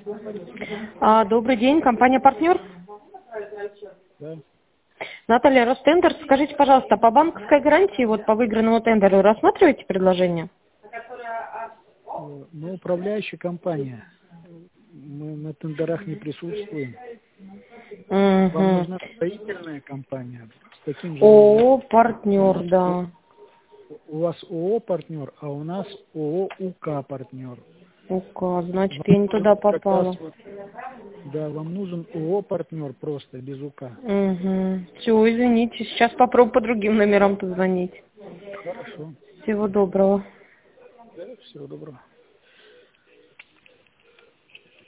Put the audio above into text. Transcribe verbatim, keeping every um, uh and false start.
А, добрый день, компания «Партнер». Да. Наталья, Ростендер, скажите, пожалуйста, по банковской гарантии, вот по выигранному тендеру, рассматриваете предложение? Э, Мы управляющая компания. Мы на тендерах не присутствуем. Вам Угу. нужна строительная компания с таким же названием. ООО У «Партнер», нас да. у вас ООО «Партнер», а у нас ООО «УК Партнер». УК, значит, Вам я не нужен туда как раз попала. вот, да, вам нужен ООО «Партнер» просто, без УК. Угу. Все, извините, сейчас попробую по другим номерам позвонить. Хорошо. Всего доброго. Да, всего доброго.